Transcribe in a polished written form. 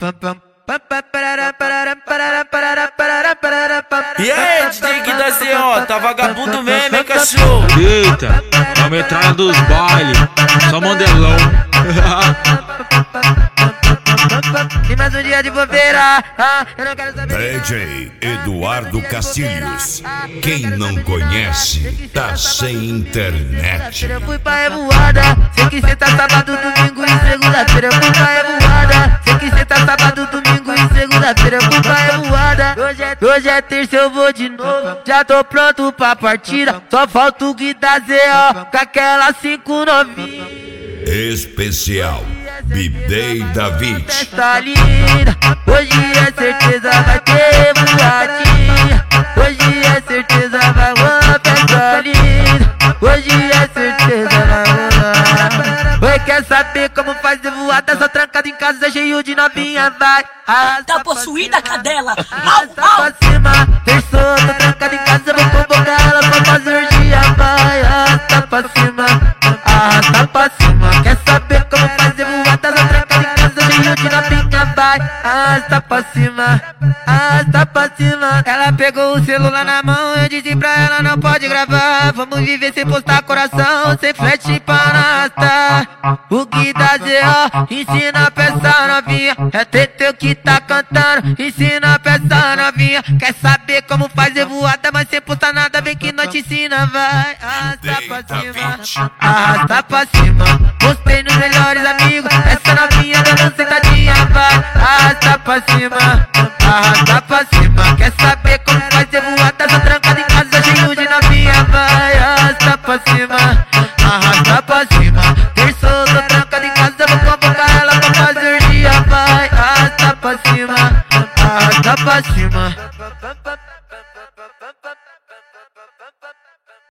E aí, DJ da CO, tá vagabundo mesmo, hein, cachorro? Eita, é a metralha dos bailes, só modelão. E mais um dia de bobeira, eu não quero saber. DJ Eduardo Castilhos. Quem não conhece, tá sem internet. Eu fui pra revoada, sei que cê tá sábado, domingo e segunda-feira. Eu fui pra revoada, sei que cê tá sábado, domingo e segunda-feira. Eu fui pra revoada, hoje é terça, eu vou de novo. Já tô pronto pra partida, só falta o Gui da ZO com aquela 5 novinha. Especial B-Day David. Festa linda, hoje é certeza vai ter voadinha. Hoje é certeza vai rolar festa linda. Hoje é certeza vai rolar. Oi, quer saber como faz de voada? Só trancado em casa, cheio de novinha, vai. Tá possuída, cadela. Arrasta pra cima, terçou, tô trancado em casa, vou convocar ela pra fazer orgia, vai. Arrasta pra cima, arrasta pra cima. Quer saber como faz de voada? Só trancado em casa, cheio de novinha, vai. Arrasta pra cima, arrasta pra cima. Ela pegou o celular na mão, eu disse pra ela não pode gravar. Vamos viver sem postar coração, sem flash pra arrastar. O Gui da ZO ensina pra essa novinha, é Teteu que tá cantando, ensina pra essa novinha. Quer saber como fazer voada, mas sem postar nada, vem que nós te ensina, vai. Arrasta pra cima, arrasta pra cima. Postei nos melhores amigos, essa novinha dando sentadinha, vai. Arrasta pra cima, arrasta pra cima. Quer saber como fazer voada, só trancado em casa, cheio de novinha, vai. Arrasta pra cima, arrasta pra cima. Terçou, tô trancado em casa, vou convocar ela pra fazer dia, vai. Arrasta pra cima, arrasta pra cima.